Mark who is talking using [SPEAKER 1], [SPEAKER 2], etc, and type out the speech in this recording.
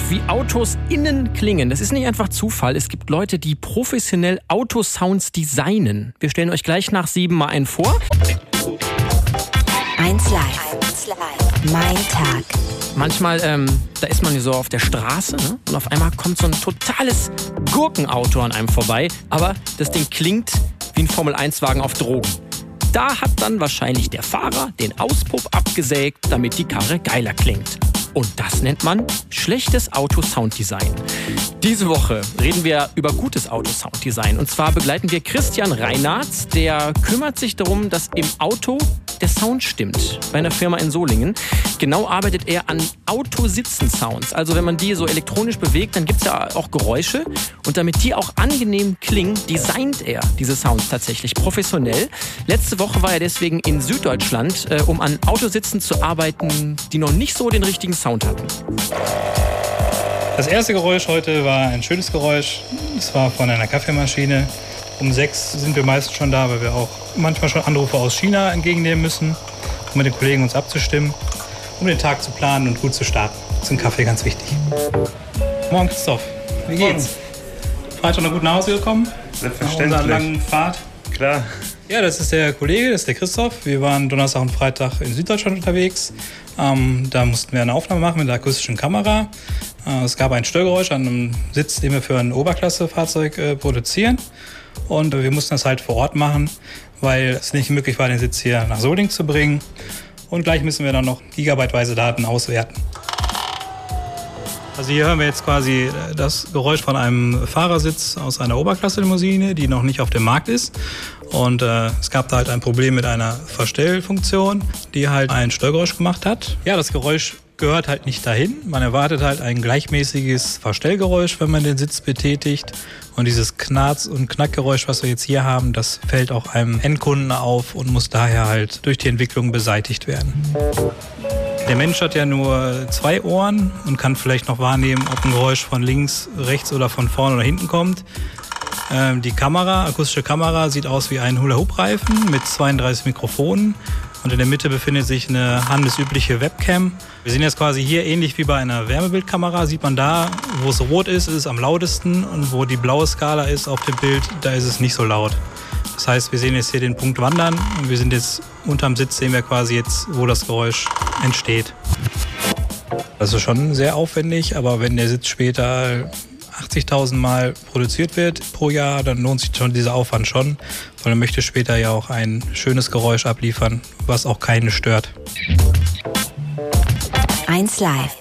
[SPEAKER 1] wie Autos innen klingen. Das ist nicht einfach Zufall. Es gibt Leute, die professionell Autosounds designen. Wir stellen euch gleich nach 7 mal einen vor.
[SPEAKER 2] 1 Live. Mein Tag.
[SPEAKER 1] Manchmal, da ist man so auf der Straße, ne? Und auf einmal kommt so ein totales Gurkenauto an einem vorbei. Aber das Ding klingt wie ein Formel-1-Wagen auf Drogen. Da hat dann wahrscheinlich der Fahrer den Auspuff abgesägt, damit die Karre geiler klingt. Und das nennt man schlechtes Auto-Sounddesign. Diese Woche reden wir über gutes Auto-Sounddesign. Und zwar begleiten wir Christian Reinartz, der kümmert sich darum, dass im Auto der Sound stimmt. Bei einer Firma in Solingen. Genau arbeitet er an Autositzen-Sounds. Also wenn man die so elektronisch bewegt, dann gibt es ja auch Geräusche. Und damit die auch angenehm klingen, designt er diese Sounds tatsächlich professionell. Letzte Woche war er deswegen in Süddeutschland, um an Autositzen zu arbeiten, die noch nicht so den richtigen Sound hatten.
[SPEAKER 3] Das erste Geräusch heute war ein schönes Geräusch. Es war von einer Kaffeemaschine. Um 6 sind wir meistens schon da, weil wir auch manchmal schon Anrufe aus China entgegennehmen müssen, um mit den Kollegen uns abzustimmen, um den Tag zu planen und gut zu starten. Das ist im Kaffee ganz wichtig. Morgen, Christoph. Wie geht's? Freitag noch gut nach Hause gekommen?
[SPEAKER 4] Selbstverständlich.
[SPEAKER 3] Nach unserer langen Fahrt?
[SPEAKER 4] Klar.
[SPEAKER 3] Ja, das ist der Kollege, das ist der Christoph. Wir waren Donnerstag und Freitag in Süddeutschland unterwegs. Da mussten wir eine Aufnahme machen mit der akustischen Kamera. Es gab ein Störgeräusch an einem Sitz, den wir für ein Oberklassefahrzeug produzieren. Und wir mussten das halt vor Ort machen, weil es nicht möglich war, den Sitz hier nach Solingen zu bringen. Und gleich müssen wir dann noch gigabyteweise Daten auswerten. Also hier hören wir jetzt quasi das Geräusch von einem Fahrersitz aus einer Oberklasse-Limousine, die noch nicht auf dem Markt ist. Und es gab da halt ein Problem mit einer Verstellfunktion, die halt ein Störgeräusch gemacht hat. Ja, das Geräusch gehört halt nicht dahin. Man erwartet halt ein gleichmäßiges Verstellgeräusch, wenn man den Sitz betätigt. Und dieses Knarz- und Knackgeräusch, was wir jetzt hier haben, das fällt auch einem Endkunden auf und muss daher halt durch die Entwicklung beseitigt werden. Der Mensch hat ja nur 2 Ohren und kann vielleicht noch wahrnehmen, ob ein Geräusch von links, rechts oder von vorne oder hinten kommt. Die akustische Kamera, sieht aus wie ein Hula-Hoop-Reifen mit 32 Mikrofonen. Und in der Mitte befindet sich eine handelsübliche Webcam. Wir sehen jetzt quasi hier, ähnlich wie bei einer Wärmebildkamera, sieht man da, wo es rot ist es am lautesten. Und wo die blaue Skala ist auf dem Bild, da ist es nicht so laut. Das heißt, wir sehen jetzt hier den Punkt wandern und wir sind jetzt unterm Sitz, sehen wir quasi jetzt, wo das Geräusch entsteht. Das ist schon sehr aufwendig, aber wenn der Sitz später 80.000 Mal produziert wird pro Jahr, dann lohnt sich schon dieser Aufwand schon, weil man möchte später ja auch ein schönes Geräusch abliefern, was auch keinen stört.
[SPEAKER 2] 1 Live.